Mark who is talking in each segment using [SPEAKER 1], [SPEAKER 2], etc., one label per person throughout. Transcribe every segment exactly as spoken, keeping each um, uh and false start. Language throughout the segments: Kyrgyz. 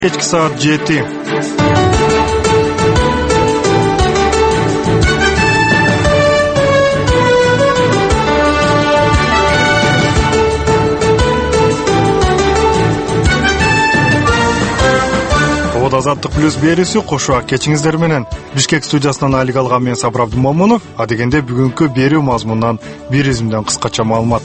[SPEAKER 1] Kechki saat жети. Ода Азаттык плюс берүүсү кошуак кечиңиздер менен. Бишкек студиясынан алик алган мен Сабыр Абдумомунов. Адегенде бүгүнкү берүү мазмунунан бир изимден кыскача маалымат.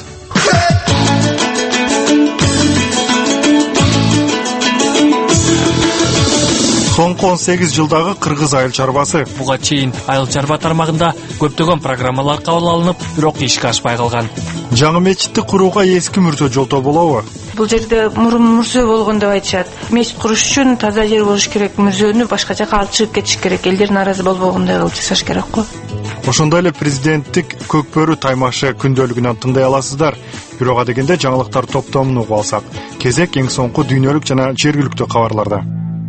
[SPEAKER 1] Соңку он сегиз жылдагы кыргыз айыл чарбасы.
[SPEAKER 2] Буга чейин айыл чарба тармагында көптөгөн программалар кабыл алынып, бирок ишке ашпай калган.
[SPEAKER 1] Жаңы мечитти курууга эски мүртө жолтоо болобу?
[SPEAKER 3] Бул жерде мурун мурзөө болгон деп айтышат. Мечит куруш үчүн таза жер болуш керек, мурзөнү башка жака алып чыгып кетиш керек. Элдер нааразы болбогондой кылып жасаш керек го.
[SPEAKER 1] Ошондой эле президенттик көкбөрү таймашы күндөлүгүнөн тыңдай аласыздар. Бирок адегенде жаңылыктар топтомун угуп алсак, кезек эң соңку дүйнөлүк жана жергиликтүү кабарларда.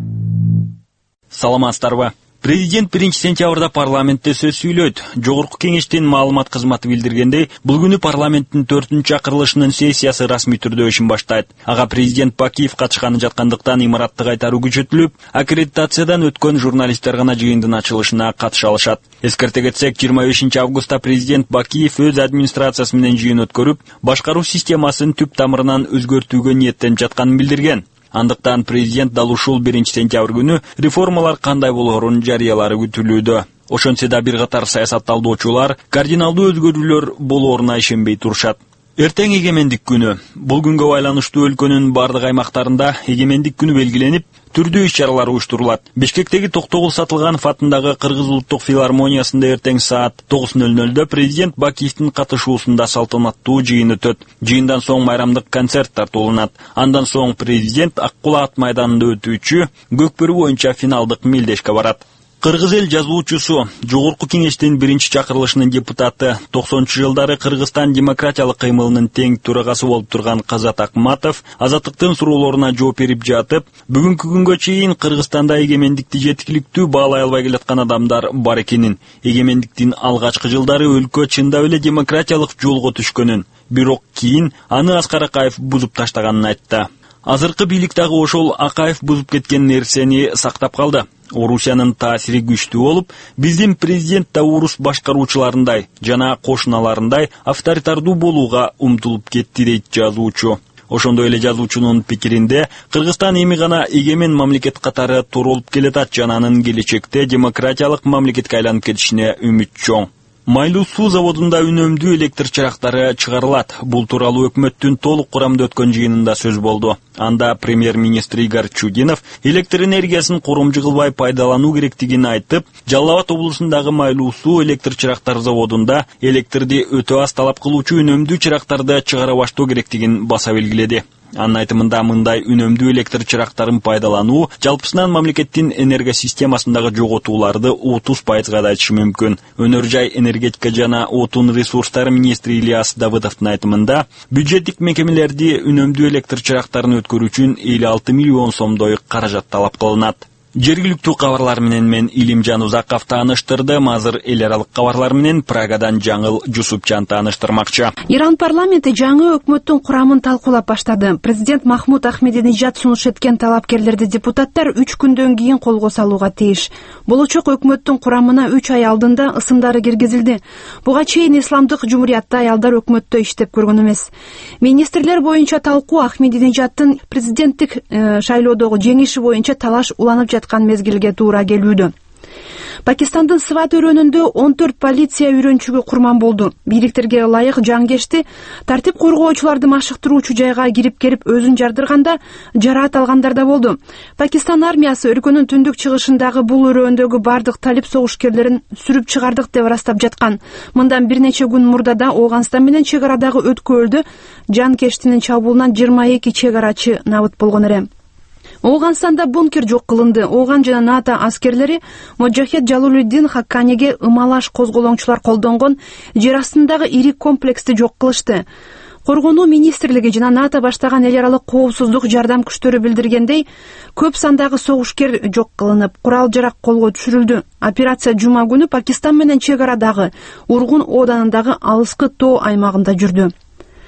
[SPEAKER 4] Саламатсыздарбы. Президент биринчи сентябрда парламентте сөз сүйлөйт. Жогорку кеңештин маалымат кызматы билдиргендей, бул күнү парламенттин төртүнчү чакырылышынын сессиясы расмий түрдө ишин баштайт. Ага президент Бакиев катышканы жаткандыктан имаратты кайтаруу күчөтүлүп, аккредитациядан өткөн журналисттер гана жыйындын ачылышына катыша алышат. Эскерте кетсек, жыйырма бешинчи августта президент Бакиев өз администрациясы менен жыйын өткөрүп, башкаруу системасын түп тамырынан өзгөртүүгө ниеттенип жатканын билдирген. Андыктан президент дал ушул биринчи сентябрь күнү реформалар кандай болоорун жарыялары күтүлүүдө. Ошентсе да бир катар саясатталдоочулар кардиналдуу өзгөрүүлөр болооруна ишенбей турушат. Эртең эгемендик күнү. Бул күнгө байланыштуу өлкөнүн бардык аймактарында эгемендик күнү белгиленип, түрдүү иш-чаралар уюштурулат. Бишкектеги Токтогул Сатылганов атындагы Кыргыз улуттук филармониясында эртең саат тогуз ноль нольдо президент Бакиевдин катышуусунда салтанаттуу жыйын өтөт. Жыйындан соң майрамдык концерт тартууланат. Андан соң президент Ак Кулат майданында өтүүчү көкбөрү боюнча финалдык мелдешке барат. Кыргыз эл жазуучусу, жогорку кеңештин биринчи чакырылышынын депутаты, токсонунчу жылдары Кыргызстан демократиялык кыймылынын тең төрагасы болуп турган Казат Акматов Азаттыктын суроолоруна жооп берип жатып, бүгүнкү күнгө чейин Кыргызстанда эгемендикти жеткиликтүү баалай албай келаткан адамдар бар экенин, эгемендиктин алгачкы жылдары өлкө чындап эле демократиялык жолго түшкөнүн, бирок кийин аны Аскар Акаев бузуп таштаганын айтты. Азыркы бийлик дагы ошол Акаев бузуп кеткен нерсени сактап калды. Орусиянын таасири күчтүү болуп, биздин президент да урус башкаруучуларындай жана кошуналарындай авторитардуу болууга умтулуп кетти, дейт жазуучу. Ошондой эле жазуучунун пикиринде, Кыргызстан эми гана эгемен мамлекет катары турулуп келатат жана анын келечекте демократиялык мамлекетке айланып кетишине үмүт чоң. Майлуу суу заводунда үнөмдүү электр чырактары чыгарылат. Бул тууралуу өкмөттүн толук курамда өткөн жыйынында сөз болду. Анда премьер-министр Игорь Чудинов электр энергиясын коромжу кылбай пайдалануу керектигин айтып, Жалал Абад облусундагы Майлуу суу электр чырактар заводунда электрди өтө аз талап кылуучу үнөмдүү чырактарды чыгара баштоо керектигин баса белгиледи. Анын айтымында мындай үнөмдүү электр чырактарын пайдалануу жалпысынан мамлекеттин энергосистемасындагы жоготууларды отуз пайызга азайтышы мүмкүн. Өнөр жай энергетика жана отун ресурстары министри Ильяс Давыдовдун айтымында бюджеттик мекемелерди үнөмдүү электр чырактарын өткөрүү үчүн элүү алты миллион сомдой каражат талап кылынат. Жергиликтүү кабарлар менен мен Илимжан Узаков тааныштырдым. Азыр эл аралык кабарлар менен Прагадан Жаңыл Жусупчан тааныштырмакчы.
[SPEAKER 5] Иран парламенти жаңы өкмөттүн курамын талкуулап баштады. Президент Махмуд Ахмединежад сунуш эткен талапкерлерди депутаттар үч күндөн кийин колго салууга тийиш. Болочок өкмөттүн курамына үч ай алдында ысымдары киргизилди. Буга чейин Исламдык жумуриятта аялдар өкмөттө иштеп көргөн эмес. Министрлер боюнча талкуу Ахмединежаддын президенттик э, шайлоодогу жеңиши боюнча талаш уланып жаткан мезгилге туура келүүдө. Пакистандын Сват өрөөнүндө он төрт полиция үйрөнчүгү курман болду. Бийликтерге ылайык жангешти тартип коргоочуларды машыктыруучу жайга кирип келип өзүн жардырганда жараат алгандар да болду. Пакистан армиясы өлкөнүн түндүк чыгышындагы бул өрөөндөгү бардык талип согушкерлерин сүрүп чыгардык деп ырастап жаткан. Мындан бир нече күн мурда Ооганстан менен чек арадагы өткөлдө жанкештинин чабуулунан жыйырма эки чек арачы набыт болгон эле. Ооганстанда бункер жок кылынды. Ооган жана НАТО аскерлери Моджахед Жалулуддин Хакканеге ымалаш козголоңчулар колдонгон жер астындагы ири комплексти жок кылышты. Коргонуу министрлиги жана НАТО баштаган эл аралык коопсуздук жардам күчтөрү билдиргендей, көп сандагы согушкер жок кылынып, курал жарак колго түшүрүлдү. Операция жума күнү Пакистан менен чек арадагы Ургун ооданындагы алыскы тоо аймагында жүрдү.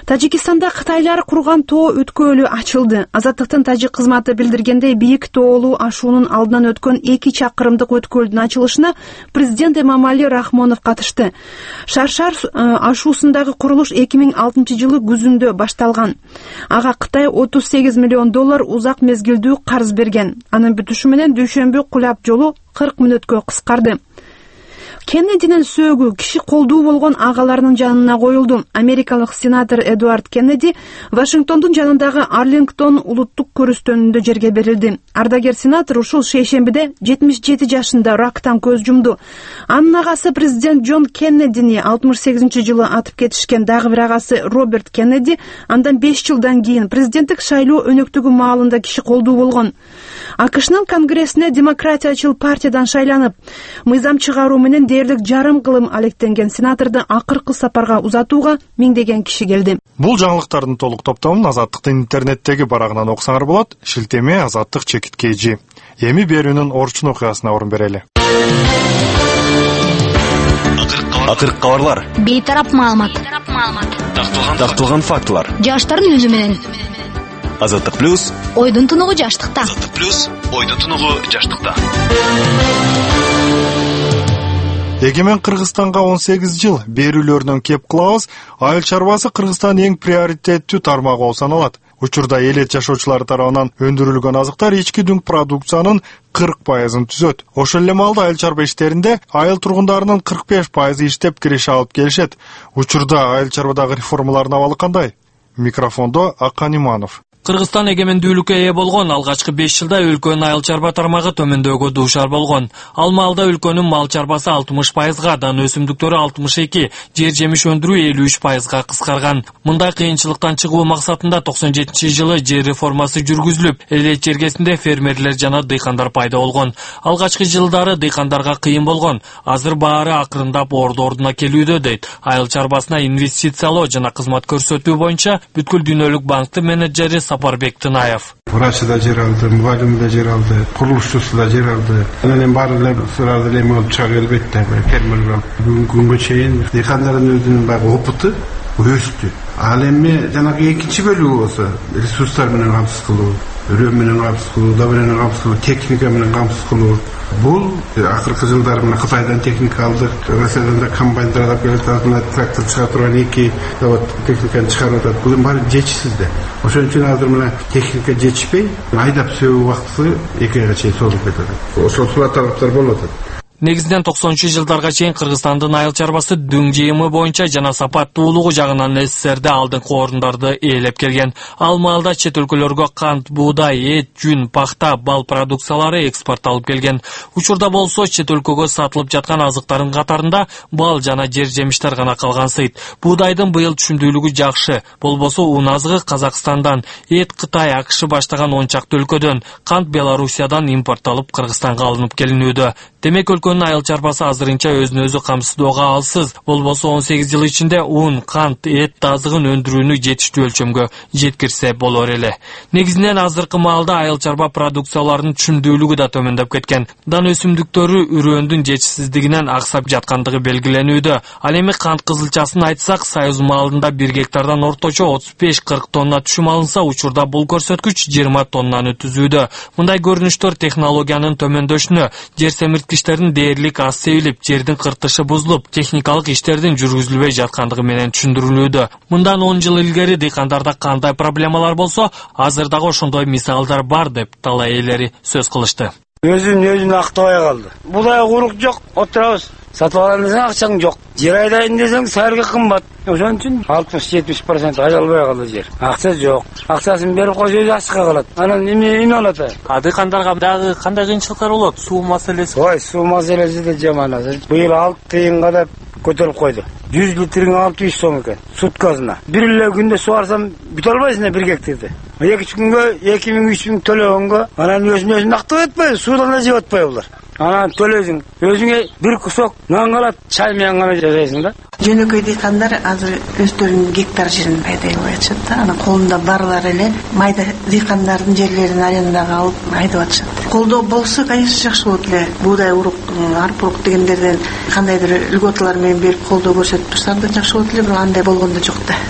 [SPEAKER 5] Тажикстанда Кытайлар курган тоо өткөлү ачылды. Азаттыктын тажик кызматы билдиргендей, бийик тоолуу ашуунун алдынан өткөн эки чакырымдык өткөлдүн ачылышына президент Эмомали Рахмонов катышты. Шаршар ашуусундагы курулуш эки миң алтынчы жылы күзүндө башталган. Ага Кытай отуз сегиз миллион доллар узак мезгилдүү карыз берген. Анын бүтүшү менен дүйшөмбү кулап жолу кырк мүнөткө кыскарды. Кеннединин сөөгү киши колдуу болгон агаларынын жанына коюлду. Америкалык сенатор Эдуард Кеннеди Вашингтондун жанындагы Арлингтон улуттук көрүстөнүндө жерге берилди. Ардагер сенатор ушул шейшембиде жетимиш жети жашында рактан көз жумду. Анын агасы президент Джон Кеннедини алтымыш сегизинчи жылы атып кетишкен. Дагы бир агасы Роберт Кеннеди андан беш жылдан кийин президенттик шайлоо өнөктүгү маалында киши колдуу болгон. АКШнын Конгрессине демократиячыл партиядан шайланып, мыйзам чыгаруу менен дээрлик жарым кылым алектенген сенаторду акыркы сапарга узатууга миңдеген киши келди.
[SPEAKER 1] Бул жаңылыктардын толук топтомун Азаттыктын интернеттеги барагынан окусаңар болот. Шилтеме Азаттык чекит кейжи. Эми берүүнүн орчун окуясына орун берели.
[SPEAKER 6] Акыркы кабарлар.
[SPEAKER 7] Бейтарап маалымат.
[SPEAKER 6] Такталган фактылар.
[SPEAKER 7] Жаштардын үнү менен.
[SPEAKER 6] Азаттык плюс.
[SPEAKER 7] Ойдун тунугу жаштыкта.
[SPEAKER 6] Азаттык плюс. Ойдун тунугу жаштыкта.
[SPEAKER 1] Эгемен Кыргызстанга он сегиз жыл берүүлөрүнөн кеп кылабыз. Айыл чарбасы Кыргызстандын эң приоритеттүү тармагы болуп саналат. Учурда эл эт жашоочулары тарабынан өндүрүлгөн азыктар ички дүң продукциянын кырк пайызын түзөт. Ошол эле маалда айыл чарба иштеринде айыл тургундарынын кырк беш пайызы иштеп киреше алып келишет. Учурда айыл чарбадагы реформалардын абалы кандай? Микрофондо Акан Иманов.
[SPEAKER 2] Кыргызстан эгемендүүлүккө ээ болгон алгачкы беш жылда өлкөнүн айыл чарба тармагы төмөндөөгө дуушар болгон. Ал маалда өлкөнүн мал чарбасы алтымыш пайызга, дан өсүмдүктөрү алтымыш эки, жер жемиш өндүрүү элүү үч пайызга кыскарган. Мындай кыйынчылыктан чыгуу максатында токсон жетинчи жылы жер реформасы жүргүзүлүп, эл эт жергесинде фермерлер жана дыйкандар пайда болгон. Алгачкы жылдары дыйкандарга кыйын болгон. Азыр баары акырындап орду-ордуна келүүдө, дейт айыл чарбасына инвестициялоо жана кызмат көрсөтүү боюнча бүткүл дүйнөлүк банктын менеджери Сапарбек Тынаев.
[SPEAKER 8] Врачы да жер алды, мугалим да жер алды, курулушчусу да жер алды. Анан баары эле сурарды эле болуп чыга келбейт да, фермерлер. Бүгүнкү күнгө чейин дыйкандардын өзүнүн баягы опыты өстү. Ал эми жанагы экинчи бөлүгү болсо ресурстар менен камсыз кылуу, өрөө менен камсыз кылуу, удобрение менен камсыз кылуу, техника менен камсыз кылуу. Бул акыркы жылдары мына Кытайдан техника алдык. Россиядан да комбайндар алып келип атат, трактор чыга турган эки завод техниканы чыгарып атат. Бул баары жетишсиз да. Ошон үчүн азыр мына техника жетишпей, айдап сөөгү убакыты эки айга чейин созулуп кетет. Ошол тараптар болуп атат.
[SPEAKER 2] Негизинен токсонунчу жылдарга чейин Кыргызстандын айыл чарбасы дүң жыйымы боюнча жана сапаттуулугу жагынан СССРде алдыңкы орундарды ээлеп келген. Ал маалда чет өлкөлөргө кант, буудай, эт, жүн, пахта, бал продукциялары экспортталып келген. Учурда болсо чет өлкөгө сатылып жаткан азыктардын катарында бал жана жер жемиштер гана калгансыйт. Буудайдын быйыл түшүмдүүлүгү жакшы. Болбосо ун азыгы Казакстандан, эт Кытай, АКШ баштаган он чакты өлкөдөн, кант Белоруссиядан импортталып Кыргызстанга алынып келинүүдө. Демек өлкөнүн айыл чарбасы азырынча өзүн өзү камсыздоого алсыз. Болбосо он сегиз жыл ичинде ун, кант, эт азыгын өндүрүүнү жетиштүү өлчөмгө жеткирсе болор эле. Негизинен азыркы маалда айыл чарба продукцияларынын түшүмдүүлүгү да төмөндөп кеткен. Дан өсүмдүктөрү үрөндүн жетишсиздигинен аксап жаткандыгы белгиленүүдө. Ал эми кант кызылчасын айтсак, Союз маалында бир гектардан орточо отуз беш кырк тонна түшүм алынса, учурда бул көрсөткүч жыйырма тоннаны түзүүдө. Мындай көрүнүштөр технологиянын төмөндөшүнө, жер семирткичтердин дээрлик аз себилип, жердин кыртышы бузулуп, техникалык иштердин жүргүзүлбөй жаткандыгы менен түшүндүрүлүүдө. Мындан он жыл илгери дыйкандарда кандай проблемалар болсо, азыр дагы ошондой мисалдар бар деп талай ээлери сөз кылышты.
[SPEAKER 9] Өзүн өзүн актабай калды. Будай курук жок, отурабыз. Сатып алам десең акчаң жок. Жер айдайын десең сарга кымбат. Ошон үчүн алтымыш жетимиш процент ажалбай калды жер. Акча жок. Акчасын берип койсо өзү ачка калат. Анан эме эме болот?
[SPEAKER 2] А дыйкандарга дагы кандай кыйынчылыктар болот? Суу маселеси.
[SPEAKER 9] Ой, суу маселеси да жаман. Быйыл алты тыйынга да көтөрүп койду. жүз литрин алты жүз сом экен суткасына. Бир эле күндө суарсам бүт албайсың бир гектарды. эки күнгө эки миң үч миң төлөгөнгө анан өзүн өзүн актап атпайбы? Суудан да жеп атпайбы булар. Анан төлөсүң. Өзүңө бир кусок нан калат, чай менен гана жашайсың да.
[SPEAKER 10] Жөнөкөй дыйкандар азыр өздөрүнүн гектар жерин айдай атышат да. Анан колунда барлар эле майда дыйкандардын жерлерин арендага алып айдап атышат. Колдоо болсо, конечно, жакшы болот эле. Буудай урук, арпа урук дегендерден кандайдыр льготалар менен берип колдоо көрсөтүп турсам да жакшы болот эле, бирок андай болгондо жок да.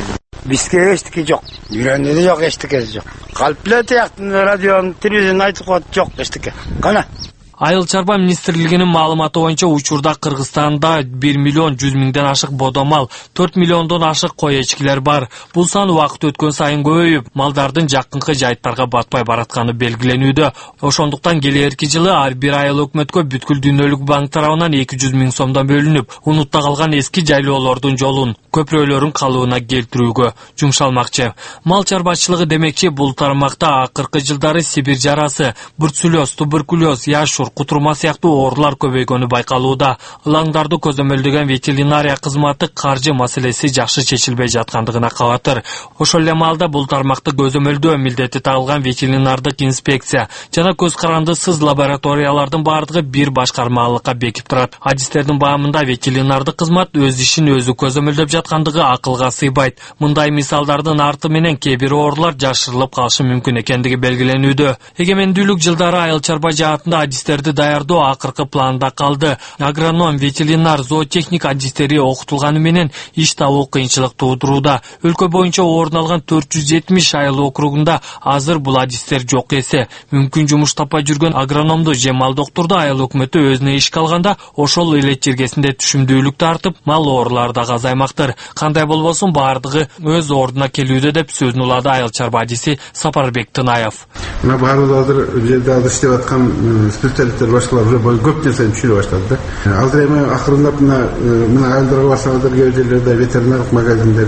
[SPEAKER 9] Бизге эчтеке жок. Үйрөндү да жок, эчтекеси жок. Калп эле тияктын радионун телевизион айтып коет, жок эчтеке. Кана.
[SPEAKER 2] Айыл чарба министрлигинин маалыматы боюнча учурда Кыргызстанда бир миллион жүз миңден ашык бодомал, төрт миллиондон ашык кой эчкилер бар. Бул сан убакыт өткөн сайын көбөйүп, малдардын жакынкы жайыттарга батпай баратканы белгиленүүдө. Ошондуктан келерки жылы ар бир айыл өкмөткө бүткүл дүйнөлүк банк тарабынан эки жүз миң сомдон бөлүнүп, унутта калган эски жайлоолордун жолун, көпүрөлөрүн калыбына келтирүүгө жумшалмакчы. Мал чарбачылыгы демекчи бул тармакта акыркы жылдары Сибир жарасы, бурцулез, туберкулез, яшур, кутурма сыяктуу оорулар көбөйгөнү байкалууда. Ылаңдарды көзөмөлдөгөн ветеринария кызматы каржы маселеси жакшы чечилбей жаткандыгына кабатыр. Ошол эле маалда бул тармакты көзөмөлдөө милдети тагылган ветеринардык инспекция жана көз карандысыз лабораториялардын бардыгы бир башкармалыкка бекип турат. Адистердин баамында ветеринардык кызмат өз ишин өзү көзөмөлдөп жаткандыгы акылга сыйбайт. Мындай мисалдардын арты менен кээ бир оорулар жашырылып калышы мүмкүн экендиги белгиленүүдө. Эгемендүүлүк жылдары айыл чарба жаатында адистер даярдоо акыркы планда калды. Агроном, ветеринар, зоотехник адистери окутулганы менен иш табуу кыйынчылык туудурууда. Өлкө боюнча орун алган төрт жүз жетимиш айыл округунда азыр бул адистер жок эсе. Мүмкүн жумуш таппай жүргөн агрономду же мал доктурду айыл өкмөтү өзүнө ишке алганда ошол эле жергесинде түшүмдүүлүк тартып, мал оорулары да азаймактыр. Кандай болбосун бардыгы өз ордуна келүүдө деп сөзүн улады айыл чарба адиси Сапарбек Тынаев.
[SPEAKER 8] Мына баардык азыр жерде азыр иштеп аткан специалисттер башкалар уже көп нерсени түшүнө баштады да. Азыр эми акырындап мына мына айылдарга барсаңыздар кээ бир жерлерде ветеринарлык магазиндер,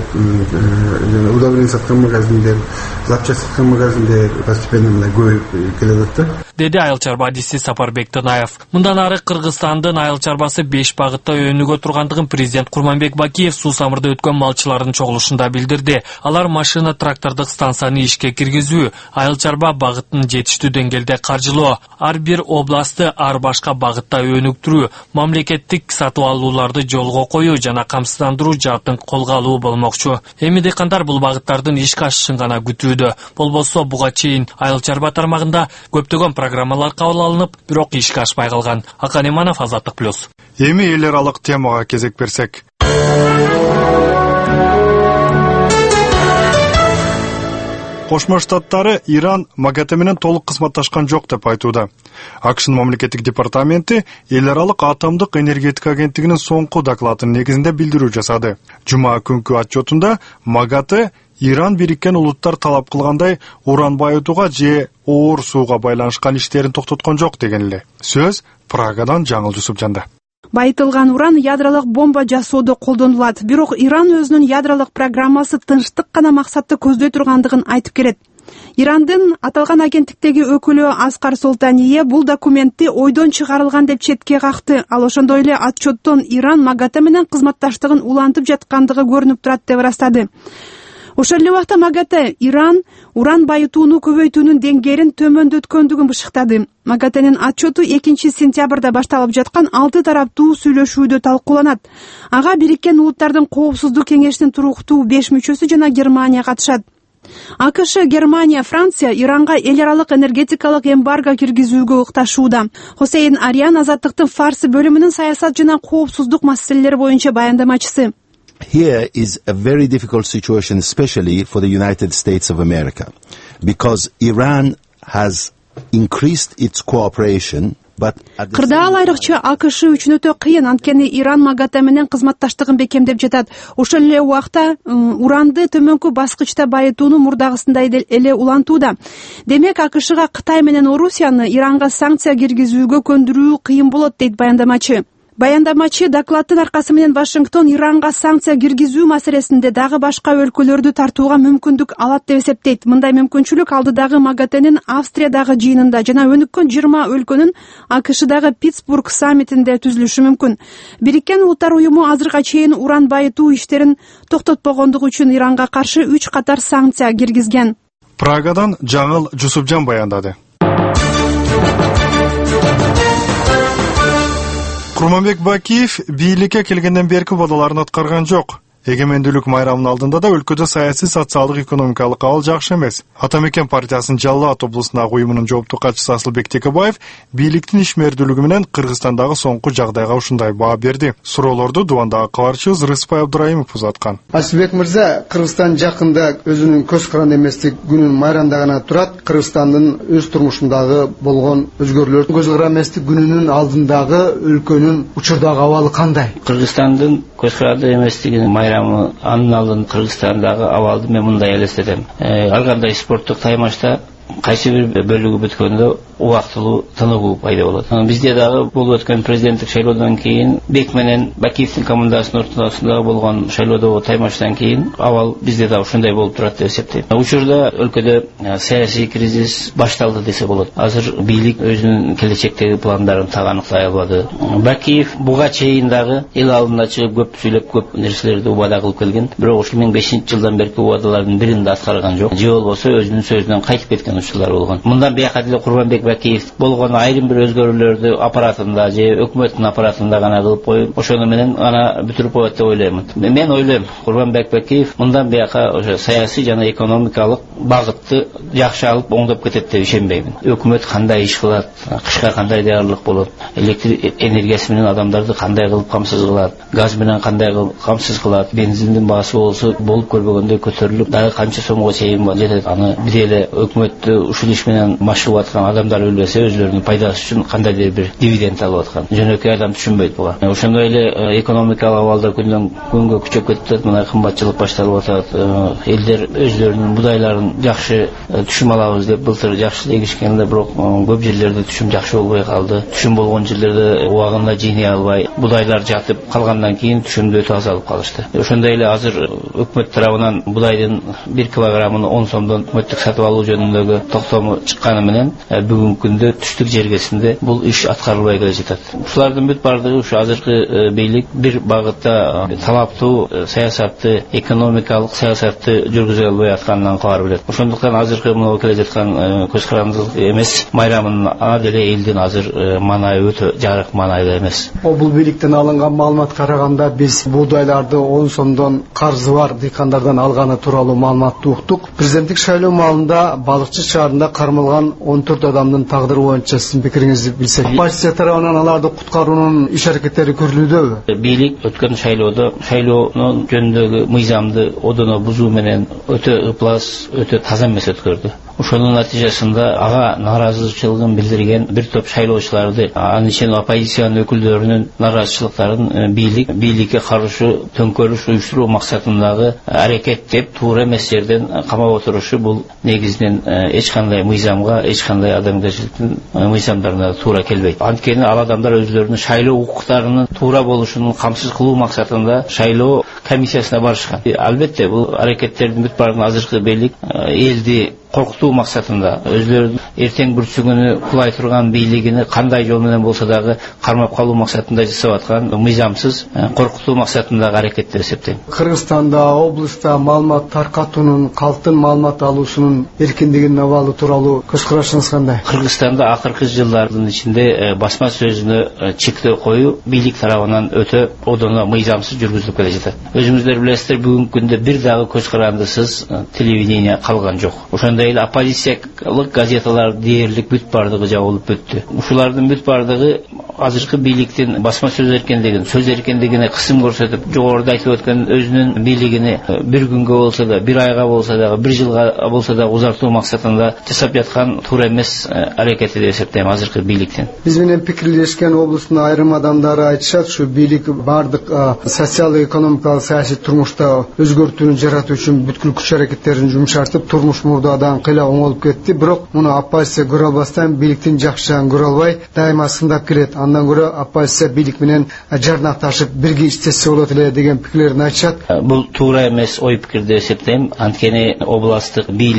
[SPEAKER 8] жана удобрение саткан магазиндер, запчасть саткан магазиндер постепенно мына көбөйүп келет да.
[SPEAKER 2] Деди айыл чарба адиси Сапарбек Тынаев. Мындан ары Кыргызстандын айыл чарбасы беш багытта өнүгө тургандыгын президент Курманбек Бакиев Суу Самырда өткөн малчылардын чогулушунда билдирди. Алар машина трактордук станцияны ишке киргизүү, айыл чарба багытын жетиштүү деңгээлде каржылоо, ар бир областы ар башка багытта өнүктүрүү, мамлекеттик сатып алууларды жолго коюу жана камсыздандыруу жаатын колго алуу болмокчу. Эми дыйкандар бул багыттардын ишке ашышын гана күтүүдө. Болбосо буга чейин айыл чарба тармагында көптөгөн программалар кабыл алынып, бирок ишке ашпай калган. Акан Иманов, Азаттык плюс.
[SPEAKER 1] Эми эл аралык темага кезек берсек. Кошмо Штаттары Иран МАГАТЭ менен толук кызматташкан жок деп айтууда. АКШнын мамлекеттик департаменти эл аралык атомдук энергетика агенттигинин соңку докладынын негизинде билдирүү жасады. Жума күнкү отчетунда МАГАТЭ Иран Бириккен Улуттар талап кылгандай уран байытууга же оор сууга байланышкан иштерин токтоткон жок деген эле. Сөз Прагадан Жаңыл Жусупжанда.
[SPEAKER 5] Байытылган уран ядролук бомба жасоодо колдонулат. Бирок Иран өзүнүн ядролук программасы тынчтык гана максатты көздөй тургандыгын айтып келет. Ирандын аталган агенттиктеги өкүлү Аскар Солтание бул документти ойдон чыгарылган деп четке какты. Ал ошондой эле отчеттон Иран МАГАТЭ менен кызматташтыгын улантып жаткандыгы көрүнүп турат деп ырастады. Ошол эле убакта МАГАТЭ Иран уран байытууну көбөйтүүнүн деңгээлин төмөндөткөндүгүн бышыктады. МАГАТЭнин отчету экинчи сентябрда башталып жаткан алты тараптуу сүйлөшүүдө талкууланат. Ага Бириккен Улуттардын коопсуздук кеңешинин туруктуу беш мүчөсү жана Германия катышат. АКШ, Германия, Франция Иранга эл аралык энергетикалык эмбарго киргизүүгө ыкташууда. Хосейн Ариан Азаттыктын Фарсы бөлүмүнүн саясат жана коопсуздук маселелери боюнча баяндамачысы.
[SPEAKER 11] Here is a very difficult situation, especially for the United States of America, because Iran has increased its cooperation.
[SPEAKER 5] Кырдаал айрыкча АКШ үчүн өтө кыйын, анткени Иран МАГАТЭ менен кызматташтыгын бекемдеп жатат. Ошол эле убакта уранды төмөнкү баскычта байытууну мурдагысындай эле улантууда. Демек АКШга Кытай менен Орусияны Иранга санкция киргизүүгө көндүрүү кыйын болот, дейт баяндамачы. Баяндамачы докладдын аркасы менен Вашингтон Иранга санкция киргизүү маселесинде дагы башка өлкөлөрдү тартууга мүмкүндүк алат деп эсептейт. Мындай мүмкүнчүлүк алдыдагы МАГАТЭнин Австриядагы жыйынында жана өнүккөн жыйырма өлкөнүн АКШдагы Питтсбург саммитинде түзүлүшү мүмкүн. Бириккен Улуттар уюму азыркыга чейин уран байытуу иштерин токтотпогондугу үчүн Иранга каршы үч катар санкция киргизген.
[SPEAKER 1] Прагадан Жаңыл Жусупжан баяндады. Курманбек Бакиев бийликке келгенден берки бодоларын аткарган жок. Эгемендүүлүк майрамынын алдында да өлкөдө саясий, социалдык, экономикалык абал жакшы эмес. Ата Мекен партиясынын Жалал Абад облусундагы уюмунун жооптуу катчысы Асылбек Текебаев бийликтин ишмердүүлүгү менен Кыргызстандагы соңку жагдайга ушундай баа берди. Суроолорду Дубандагы кабарчыбыз Рыспай Абдыраимов узаткан.
[SPEAKER 12] Асылбек мырза, Кыргызстан жакында өзүнүн көз каранды эместик күнүн майрамдаганы турат. Кыргызстандын өз турмушундагы болгон өзгөрүүлөрдүн көз каранды эместик күнүнүн алдындагы өлкөнүн учурдагы абалы кандай?
[SPEAKER 13] Кыргызстандын көз каранды эместигинин майрамы анын алдын Кыргызстандагы абалды мен мындай элестетем. Ар кандай спорттук таймашта кайсы бир бөлүгү бүткөндө убактылуу тыныгуу пайда болот. Бизде дагы болуп өткөн президенттик шайлоодон кийин Бек менен Бакиевдин командасынын ортосунда болгон шайлоодогу таймаштан кийин абал бизде да ушундай болуп турат деп эсептейм. Учурда өлкөдө саясий кризис башталды десе болот. Азыр бийлик өзүнүн келечектеги пландарын так аныктай албады. Бакиев буга чейин дагы эл алдына чыгып көп сүйлөп, көп нерселерди убада кылып келген. Бирок ушул миң бешинчи жылдан берки убадалардын бирин да аткарган жок. Же болбосо өзүнүн сөзүнөн кайтып кеткен учурлар болгон. Мындан бияка деле Курманбек Бакиев болгон айрым бир өзгөрүүлөрдү аппаратында же өкмөттүн аппаратында гана кылып коюп, ошону менен ана бүтүрүп коет деп ойлойм. Мен ойлойм, Курманбек Бакиев мындан бияка ошо саясий жана экономикалык багытты жакшы алып оңдоп кетет деп ишенбеймин. Өкмөт кандай иш кылат, кышка кандай даярдык болот, электр энергиясы менен адамдарды кандай кылып камсыз кылат, газ менен кандай кылып камсыз кылат, бензиндин баасы болсо болуп көрбөгөндөй көтөрүлүп, дагы канча сомго чейин жетет. Аны бир эле өкмөттү ушул иш менен машыгып аткан адамдар билбесе, өзлөрүнүн пайдасы үчүн кандайдыр бир дивиденд алып аткан. Жөнөкөй адам түшүнбөйт буга. Ошондой эле экономикалык абалда күндөн күнгө күчөп кетет. Мына кымбатчылык башталып атат. Элдер өзлөрүнүн будайларын жакшы түшүм алабыз деп былтыр жакшы эгишкенде, бирок көп жерлерде түшүм жакшы болбой калды. Түшүм болгон жерлерде убагында жыйнай албай, будайлар жатып калгандан кийин түшүмдү өтө аз алып калышты. Ошондой эле азыр өкмөт тарабынан будайдын бир килограммын он сомдон өкмөттүк сатып алуу жөнүндөгү токтому чыкканы менен бүгүнкү күндө түштүк жергесинде бул иш аткарылбай келе жатат. Ушулардын бүт бардыгы ушу азыркы бийлик бир багытта талаптуу саясатты, экономикалык саясатты жүргүзө албай атканынан кабар берет. Ошондуктан азыркы мына келе жаткан көз карандылык эмес майрамынын ана деле элдин азыр маанайы өтө жарык маанайда эмес.
[SPEAKER 12] Бул бийликтен алынган маалымат караганда биз буудайларды он сомдон карзы бар дыйкандардан алганы тууралуу маалыматты уктук. Президенттик шайлоо маалында балыкчы шаарында кармалган он төрт адамдын тагдыры боюнча сиздин пикириңизди билсек. Оппозиция тарабынан аларды куткаруунун иш аракеттери көрүлүүдөбү?
[SPEAKER 13] Бийлик өткөн шайлоодо шайлоонун жөнүндөгү мыйзамды одоно бузуу менен өтө ыплас, өтө таза эмес өткөрдү. Ошонун натыйжасында ага нааразычылыгын билдирген бир топ шайлоочуларды, анын ичинде оппозициянын өкүлдөрүнүн нааразычылыктарын бийлик бийликке каршы төңкөрүш уюштуруу максатындагы аракет деп туура эмес жерден камап отурушу бул негизинен эч кандай мыйзамга, эч кандай адамгерчиликтин мыйзамдарына туура келбейт. Анткени ал адамдар өзлөрүнүн шайлоо укуктарынын туура болушунун камсыз кылуу максатында шайлоо комиссиясына барышкан. Албетте бул аракеттердин бүт баарын азыркы бийлик элди коркутуу максатында өзлөрүнүн эртең бүрчүгүнү кулай турган бийлигини кандай жол менен болсо дагы кармап калуу максатында жасап аткан мыйзамсыз коркутуу максатындагы аракет деп эсептейм.
[SPEAKER 12] Кыргызстанда, облуста маалымат таркатуунун, калктын маалымат алуусунун эркиндигинин абалы тууралуу көз карашыңыз кандай?
[SPEAKER 13] Кыргызстанда акыркы жылдардын ичинде басма сөзүнө чектөө коюу бийлик тарабынан өтө одоно мыйзамсыз жүргүзүлүп келе жатат. Өзүңүздөр билесиздер, бүгүнкү күндө бир дагы көз карандысыз телевидение калган жок. Ошондой эле оппозициялык газеталар дээрлик бүт бардыгы жабылып өттү. Ушулардын бүт бардыгы азыркы бийликтин басма сөз эркиндигин, сөз эркиндигине кысым көрсөтүп, жогоруда айтып өткөн өзүнүн бийлигини бир күнгө болсо да, бир айга болсо да, бир жылга болсо да узартуу максатында жасап жаткан туура эмес аракети деп эсептейм азыркы бийликтин.
[SPEAKER 12] Биз менен пикирлешкен облустун айрым адамдары айтышат, ушу бийлик бардык социалдык-экономикалык саясий турмушта өзгөртүүнү жаратуу үчүн бүткүл күч аракеттерин жумшартып, турмуш мурдадан кыйла оңолуп кетти. Бирок муну оппозиция көрө албастан бийликтин жакшы жагын көрө албай, дайыма сындап келет. Андан көрө оппозиция бийлик менен жарнакташып бирге иштесе болот эле деген пикирлерин айтышат.
[SPEAKER 13] Бул туура эмес ой пикир деп эсептейм. Анткени областтык бийлик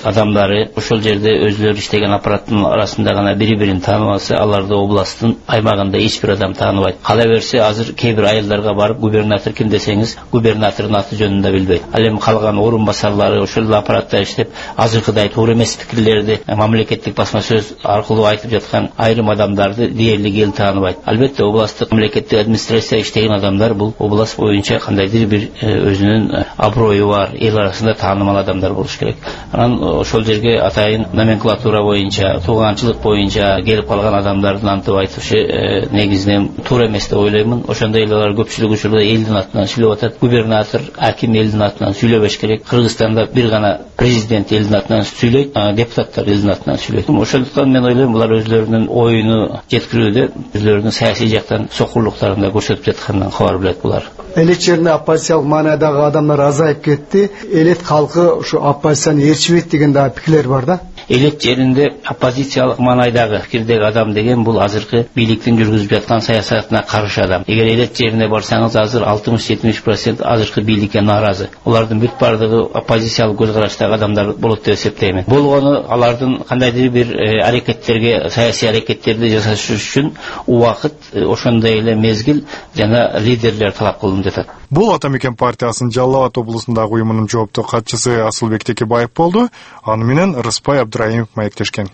[SPEAKER 13] адамдары ошол жерде өзлөрү иштеген аппараттын арасында гана бири-бирин таанып алса, аларды областтын аймагында эч бир адам тааныбайт. Кала берсе, азыр кээ бир айылдарга барып губернатор ким десеңиз, губернатордун аты жөнүн да билбейт. Ал эми калган орун басарлары ошол аппаратта иштеп, азыркыдай туура эмес пикирлерди мамлекеттик басма сөз аркылуу айтып жаткан айрым адамдарды дээрлик эл тааныбайт. Албетте областтык мамлекеттик администрация иштеген адамдар бул област боюнча кандайдыр бир өзүнүн аброю бар, эл арасында таанымал адамдар болуш керек. Анан ошол жерге атайын номенклатура боюнча, тууганчылык боюнча келип калган адамдардын антып айтышы негизинен туура эмес деп ойлоймун. Ошондой эле алар көпчүлүк учурда элдин атынан сүйлөп атат. Губернатор, аким элдин атынан сүйлөбөш керек. Кыргызстанда бир гана президент элдин атынан сүйлөйт, депутаттар элдин атынан сүйлөйт. Ошондуктан мен ойлойм, булар өзлөрүнүн оюну жеткирүүдө өзлөрүнүн саясий жактан сокурлуктарын да көрсөтүп жаткандан кабар билет булар.
[SPEAKER 12] Элет жерине оппозициялык маанайдагы адамдар азайып кетти. Элет калкы ушу оппозицияны ээрчибейт деген да пикирлер бар да.
[SPEAKER 13] Элет жеринде оппозициялык маанайдагы пикирдеги адам деген бул азыркы бийликтин жүргүзүп жаткан саясатына каршы адам. Эгер элет жерине барсаңыз, азыр алтымыш-жетимиш процент азыркы бийликке нааразы. Алардын бүт бардыгы оппозициялык көз караштагы адамдар болот деп эсептейм. Болгону алардын кандайдыр бир аракеттерге, саясий аракеттерди жасаш үчүн убакыт, ошондой эле мезгил жана лидерлер талап кылынып жатат.
[SPEAKER 1] Бул Ата Мекен партиясынын Жалал Абад облусундагы уюмунун жооптуу катчысы Асылбек Текебаев болду. Аны менен Рыспай Абдраимов маектешкен.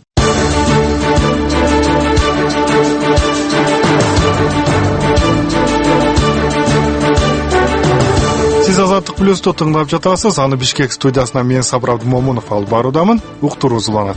[SPEAKER 1] Сиз Азаттык плюсту тыңдап жатасыз. Аны Бишкек студиясынан мен Сабыр Абдымомунов алып баруудамын. Уктуруу уланат.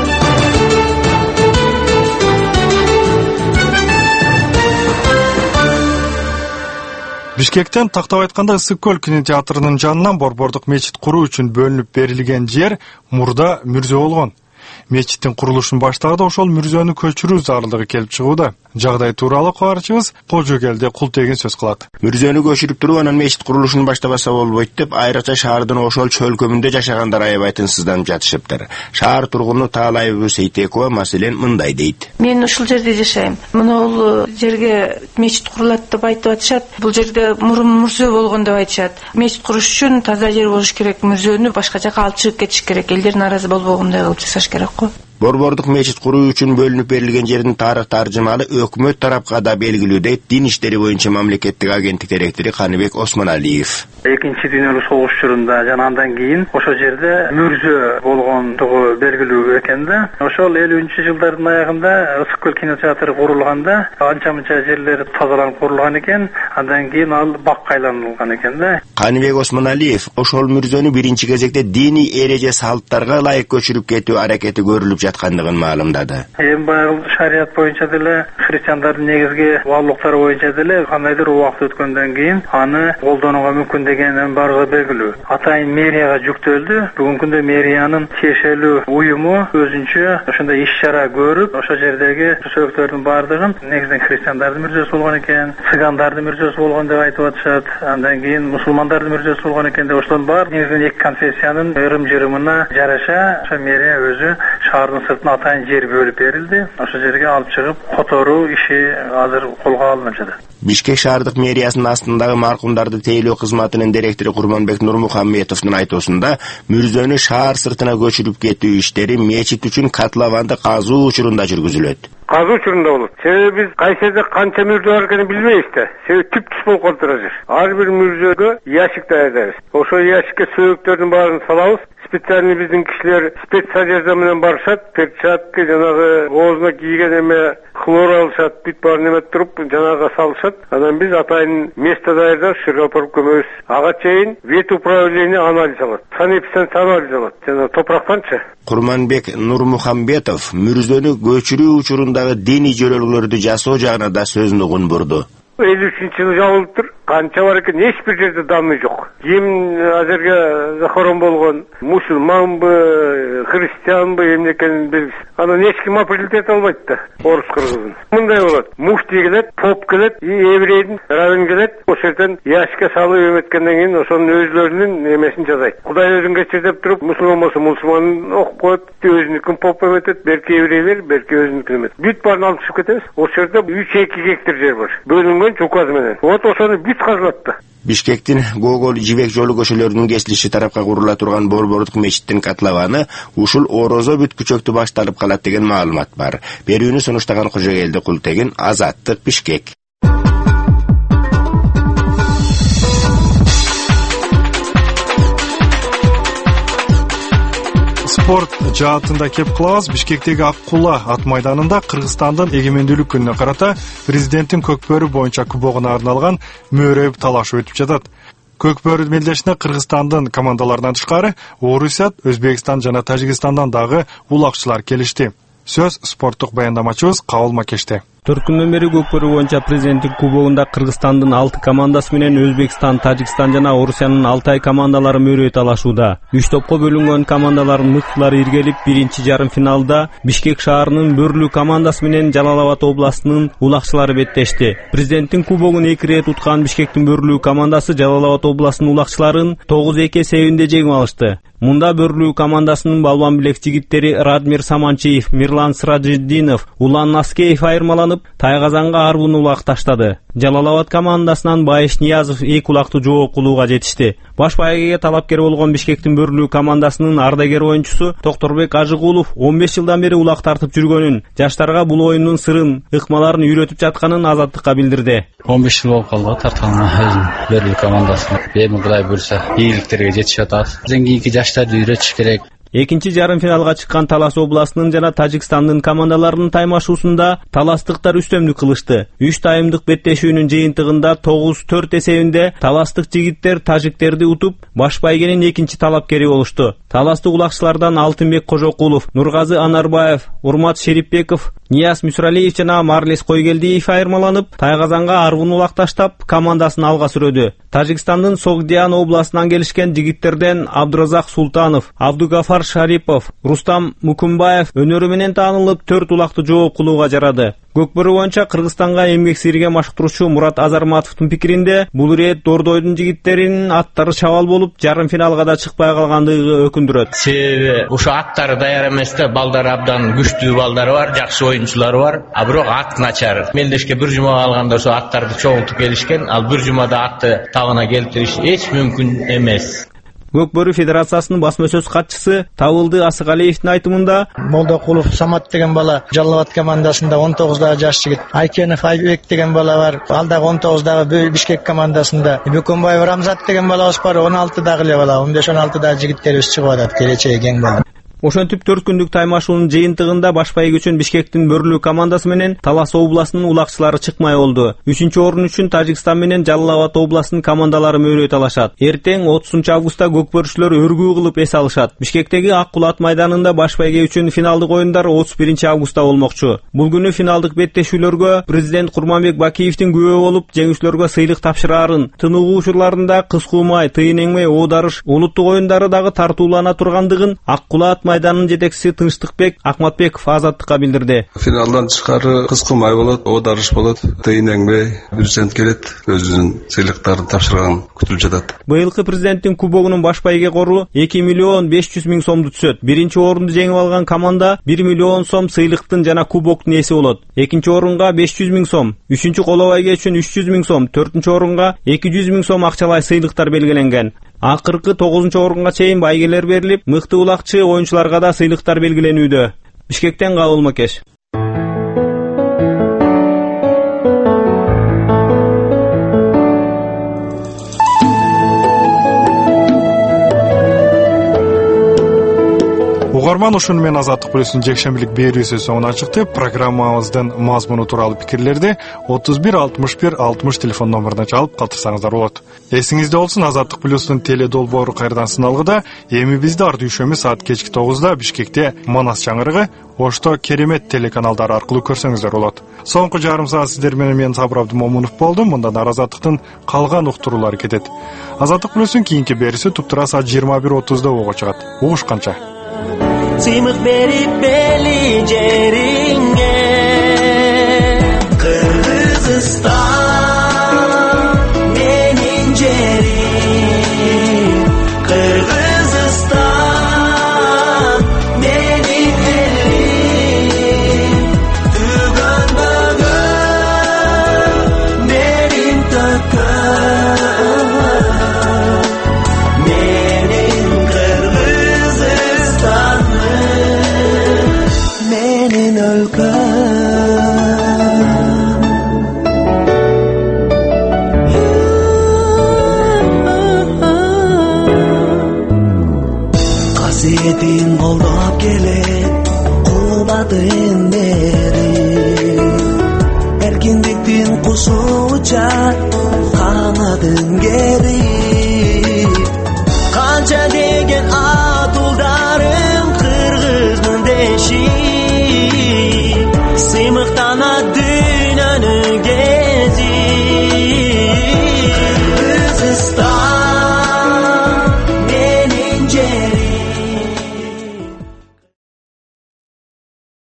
[SPEAKER 1] Бишкектен тактап айтканда Ысык көл кинотеатрынын жанынан борбордук мечит куруу үчүн бөлүнүп берилген жер мурда мүрзө болгон. Мечиттин курулушун баштаганда ошол мүрзөнү көчүрүү зарылдыгы келип чыгууда. Жагдай тууралуу кабарчыбыз Кожогелде Култегин сөз кылат.
[SPEAKER 14] Мүрзөнү көчүрүп туруп, анан мечит курулушун баштабаса болбойт деп, айрыкча шаардын ошол чөлкөмүндө жашагандар аябай тынчсызданып жатышыптыр. Шаар тургуну Таалай Сейтекова маселен мындай дейт.
[SPEAKER 3] Мен ушул жерде жашайм. Мына жерге мечит курулат деп айтып атышат. Бул жерде мурун мүрзө болгон деп айтышат. Мечит куруш үчүн таза жер болуш керек, мүрзөнү башка жака алып чыгып кетиш керек. Элдер нааразы болбогондой кылып жасаш керек го.
[SPEAKER 14] Борбордук мечит куруу үчүн бөлүнүп берилген жердин тарых таржымалы өкмөт тарапка да белгилүү дейт Дин иштери боюнча мамлекеттик агенттик директору Каныбек Осмоналиев.
[SPEAKER 15] Экинчи дүйнөлүк согуш учурунда жана андан кийин ошол жерде мүрзө болгондугу белгилүү экен да. Ошол элүүнчү жылдардын аягында Ысык көл кинотеатры курулганда анча-мынча жерлери тазаланып курулган экен, андан кийин ал бакка айланылган экен да.
[SPEAKER 14] Каныбек Осмоналиев ошол мүрзөнү биринчи кезекте диний эреже салттарга ылайык көчүрүп кетүү аракети көрүлүп жаткандыгын маалымдады.
[SPEAKER 15] Эми баягы шарият боюнча деле христиандардын негизги баалуулуктары боюнча деле кандайдыр убакыт өткөндөн кийин аны колдонууга мүмкүн дегенин баардыгы белгилүү. Атайын мэрияга жүктөлдү. Бүгүнкү күндө мэриянын тиешелүү уюму өзүнчө ошондой иш-чара көрүп, ошол жердеги сөктөрдүн баардыгын негизинен христиандардын мүрзөсү болгон экен, цыгандардын мүрзөсү болгон деп айтып атышат. Андан кийин мусулмандардын мүрзөсү болгон экен деп ошолордун баары негизинен эки конфессиянын ырым-жырымына жараша ошо мэрия өзү шаардын сыртына атайын жер бөлүп берилди. Ошол жерге алып чыгып которуу иши азыр колго алынып жатат.
[SPEAKER 14] Бишкек шаардык мэриясынын астындагы маркумдарды тейлөө кызматынын директору Курманбек Нурмухамметовдун айтуусунда, мүрзөнү шаар сыртына көчүрүп кетүү иштери мечит үчүн котлованды казуу учурунда жүргүзүлөт.
[SPEAKER 16] Казуу учурунда болот. Себеби биз кайсы жерде канча мүрзө бар экенин билбейбиз да. Себеби түп-түз болуп калып турат. Ар бир мүрзөгө ящик даярдайбыз. Ошол ящикке сөөгүктөрдүн баарын салабыз. Специальный биздин кишилер спецодежда менен барышат, перчатка, жанагы оозуна кийген эме хлор алышат, бүт баарын эметип туруп жанагыга салышат. Анан биз атайын место даярдап, ушерге алып көмөбүз. Ага чейин вет управление анализ алат, санэпидстанция анализ алат. Жана топурактанчы.
[SPEAKER 14] Курманбек Нурмухамбетов мүрзөнү көчүрүү учурундагы диний жөрөлгөлөрдү жасоо жагына да сөзүн угунбурду.
[SPEAKER 16] элүү үчүнчү жылы жабылыптыр. Канча бар экен, эч бир жерде данный жок. Ким азерге захорон болгон, мусулманбы, христианбы, эмне экенин белгисиз. Анан эч ким определить эте албайт да, орус кыргызын. Мындай болот. Муфтий келет, поп келет, еврейдин раввин келет, ошол жерден яшикке салып эметкенден кийин ошонун өзлөрүнүн эмесин жазайт. Кудай өзүн кечир деп туруп, мусулман болсо мусулманын окуп коет, өзүнүкүн поп эметет, берки еврейлер, берки өзүнүкүн эметет. Бүт баарын алып чыгып кетебиз. Ошол жерде үч эки гектар жер бар. Бөлүнгөн указ менен. Вот ошону бүт казылатты.
[SPEAKER 14] Бишкектин Гогол Жибек жолу көчөлөрүнүн кесилиши тарапка курула турган Борбордук мечиттин котлованы ушул орозо бүткүчөктү башталып калат деген маалымат бар. Берүүнү сунуштаган Кожогелди Култегин, Азаттык, Бишкек.
[SPEAKER 1] Спорт жаатында кеп кылабыз. Бишкектеги Ак Кула ат майданында Кыргызстандын эгемендүүлүк күнүнө карата президенттин көкбөрү боюнча кубогуна арналган мөөрөй талаш өтүп жатат. Көкбөрү мелдешине Кыргызстандын командаларынан тышкары Орусия, Өзбекстан жана Тажикстандан дагы улакчылар келишти. Сөз спорттук баяндамачыбыз Кабыл Макеште.
[SPEAKER 17] төрт күндөн бери көкбөрү боюнча президенттик кубогунда Кыргызстандын алты командасы менен Өзбекстан, Тажикстан жана Орусиянын Алтай командалары мөөрөй талашууда. Үч топко бөлүнгөн командалардын мыктылары иргелип, биринчи жарым финалда Бишкек шаарынын Бөрлүү командасы менен Жалал-Абад областынын улакчылары беттешти. Президенттин кубогун эки ирет уткан Бишкектин Бөрлүү командасы Жалал-Абад областынын улакчыларын тогуз эки эсебинде жеңип алышты. Мунда Бөрлүү командасынын балбан билек жигиттери Радмир Саманчиев, Мирлан Сыражиддинов, Улан Наскеев айырмаланып, тайгазанга арбын улак таштады. Жалал-Абад командасынан Байыш Ниязов эки улакты жооп кылууга жетишти. Баш байгеге талапкер болгон Бишкектин Бөрлүү командасынын ардагер оюнчусу Токторбек Ажыгулов он беш жылдан бери улак тартып жүргөнүн, жаштарга бул оюндун сырын, ыкмаларын үйрөтүп жатканын Азаттыкка билдирди.
[SPEAKER 18] он беш жыл болуп калды тартканыма өзүм Бөрлүү командасына. Эми Кудай буйрса ийгиликтерге жетишип атабыз. Бизден кийинки жаштарды үйрөтүш керек.
[SPEAKER 17] Экинчи жарым финалга чыккан Талас областынын жана Тажикстандын командаларынын таймашуусунда таластыктар үстөмдүк кылышты. үч таймдык беттешүүнүн жыйынтыгында тогуз төрт эсебинде таластык жигиттер тажиктерди утуп, баш байгенин экинчи талапкери болушту. Таластык улакчылардан Алтынбек Кожокулов, Нургазы Анарбаев, Урмат Шерипбеков, Нияз Мүсүралиев жана Марлес Койгелдиев айырмаланып, тайгазанга арбын улак таштап, командасын алга сүрөдү. Тажикстандын Согдиан областынан келишкен жигиттерден Абдуразак Султанов, Абдугафар Шарипов, Рустам Мукумбаев өнөрү менен таанылып, төрт улакты жооп кылууга жарады. Көкбөрү боюнча Кыргызстанга эмгек сирген машыктыруучу Мурат Азарматовдун пикиринде, бул ирет Дордойдун жигиттеринин аттары чабал болуп, жарым финалга да чыкпай калгандыгы өкүндүрөт.
[SPEAKER 19] Себеби ушу аттары даяр эместе, балдар абдан күчтүү балдары бар, жакшы оюнчулары бар, а бирок ат начар. Мелдешке бир жума калганда ошо аттарды чогултуп келишкен, ал бир жумада атты табына келтириш эч мүмкүн эмес.
[SPEAKER 17] Көкбөрү федерациясынын басма сөз катчысы Табылды Асыгалиевдин айтымында,
[SPEAKER 20] Молдокулов Самат деген бала Жалал-Абад командасында он тогуздагы жаш жигит, Айкенов Айбек деген бала бар, ал дагы он тогуздагы Бишкек командасында, Бөкөнбаев Рамзат деген балабыз бар, он алтыдагы эле бала, он беш он алтыдагы жигиттерибиз чыгып атат, келечеги кең бала.
[SPEAKER 17] Ошентип төрт күндүк таймашуунун жыйынтыгында баш байге үчүн Бишкектин Бөрлүү командасы менен Талас областынын улакчылары чыкмай болду. Үчүнчү орун үчүн Тажикстан менен Жалал-Абад областынын командалары мөөрөй талашат. Эртең отузунчу августта көкбөрүчүлөр өргүү кылып эс алышат. Бишкектеги Ак Кула ат майданында баш байге үчүн финалдык оюндар отуз биринчи августта болмокчу. Бул күнү финалдык беттешүүлөргө президент Курманбек Бакиевдин күбө болуп, жеңүүчүлөргө сыйлык тапшыраарын, тыныгуу учурларында кыз куумай, тыйын эңмей оодарыш, улуттук оюндары дагы тартуулана тургандыгын Ак Кула ат майданынын жетекчиси Тынчтыкбек Акматбеков Азаттыкка билдирди.
[SPEAKER 21] Финалдан тышкары кыз куумай болот, оодарыш болот, тыйын эңмей президент келет, өзүнүн сыйлыктарын тапшырган күтүлүп жатат.
[SPEAKER 17] Быйылкы президенттин кубогунун баш байге кору эки миллион беш жүз миң сомду түшөт. Биринчи орунду жеңип алган команда бир миллион сом сыйлыктын жана кубоктун ээси болот. Экинчи орунга беш жүз миң сом, үчүнчү коло байге үчүн үч жүз миң сом, төртүнчү орунга эки жүз миң сом акчалай сыйлыктар белгиленген. Акыркы тогузунчу орунга чейин байгелер берилип, мыкты улакчы оюнчуларга да сыйлыктар белгиленүүдө. Бишкектен Кабыл Макеш.
[SPEAKER 1] Угарман, ушуну менен Азаттык Плюстун жекшембилик берүүсү соңуна чыкты. Программабыздын мазмуну тууралуу пикирлерди отуз бир алтымыш бир алтымыш телефон номуруна чалып калтырсаңыздар болот. Эсиңизде болсун, Азаттык Плюстун теле долбоору кайрадан сыналгыда. Эми бизди ар дүйшөмү саат кечки тогузда Бишкекте Манас чаңырыгы, Ошто Керемет телеканалдары аркылуу көрсөңүздөр болот. Соңку жарым саат сиздер менен мен Сабыр Абдымомунов болдум. Мындан ары Азаттыктын калган уктуруулары кетет. Азаттык Плюстун кийинки берүүсү туптура саат жыйырма бир отузда угуп чыгат. Угушканча.
[SPEAKER 22] Сыймык берип бели жериңе Кыргызстан менин жерим, Кыргызстан менин элим, түгөнбөгөн берим төккөн Qasiyetin qoldap kelet Qubadın beri Erkinliktin qussu uçar Kanadın geri